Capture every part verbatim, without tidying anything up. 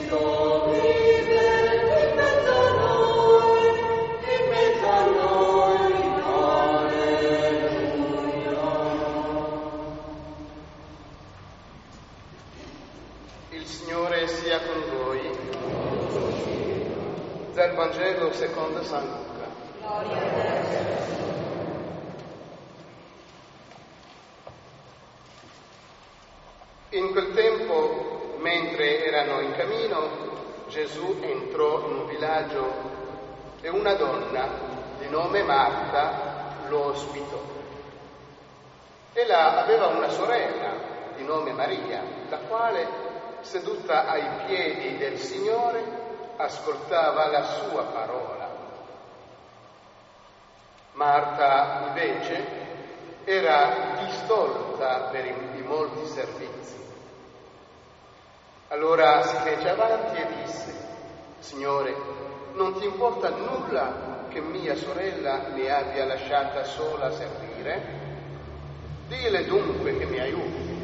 Dal Vangelo secondo San Luca. Gloria a te. In quel tempo, mentre erano in cammino, Gesù entrò in un villaggio e una donna di nome Marta lo ospitò. Ella aveva una sorella di nome Maria, la quale, seduta ai piedi del Signore, ascoltava la sua parola. Marta, invece, era distolta per i, i molti servizi. Allora si fece avanti e disse: Signore, non ti importa nulla che mia sorella mi abbia lasciata sola a servire? Dille dunque che mi aiuti.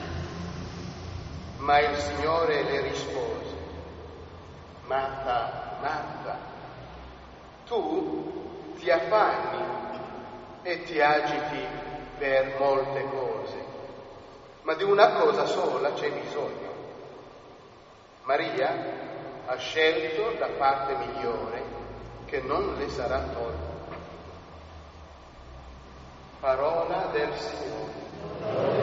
Ma il Signore le rispose: Marta, Marta, tu ti affanni e ti agiti per molte cose, ma di una cosa sola c'è bisogno. Maria ha scelto la parte migliore che non le sarà tolta. Parola del Signore.